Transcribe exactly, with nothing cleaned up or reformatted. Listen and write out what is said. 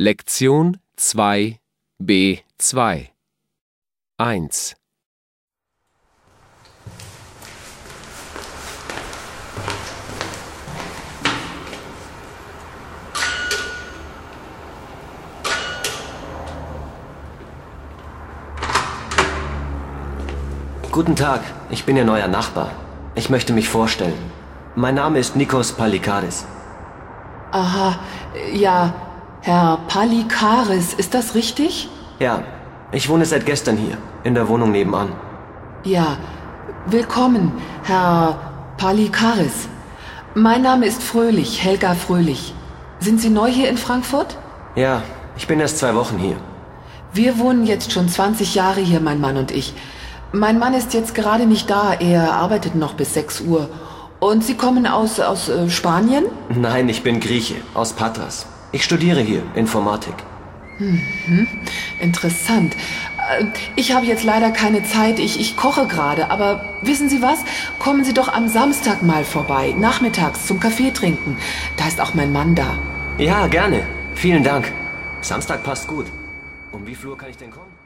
Lektion zwei b zwei eins. Guten Tag, ich bin Ihr neuer Nachbar. Ich möchte mich vorstellen. Mein Name ist Nikos Palikaris. Aha, ja, Herr Palikaris, ist das richtig? Ja, ich wohne seit gestern hier, in der Wohnung nebenan. Ja, willkommen, Herr Palikaris. Mein Name ist Fröhlich, Helga Fröhlich. Sind Sie neu hier in Frankfurt? Ja, ich bin erst zwei Wochen hier. Wir wohnen jetzt schon zwanzig Jahre hier, mein Mann und ich. Mein Mann ist jetzt gerade nicht da, er arbeitet noch bis sechs Uhr. Und Sie kommen aus, aus äh, Spanien? Nein, ich bin Grieche, aus Patras. Ich studiere hier Informatik. Mhm, interessant. Äh, Ich habe jetzt leider keine Zeit, ich, ich koche gerade, aber wissen Sie was? Kommen Sie doch am Samstag mal vorbei, nachmittags zum Kaffee trinken. Da ist auch mein Mann da. Ja, gerne. Vielen Dank. Samstag passt gut. Um wie viel Uhr kann ich denn kommen?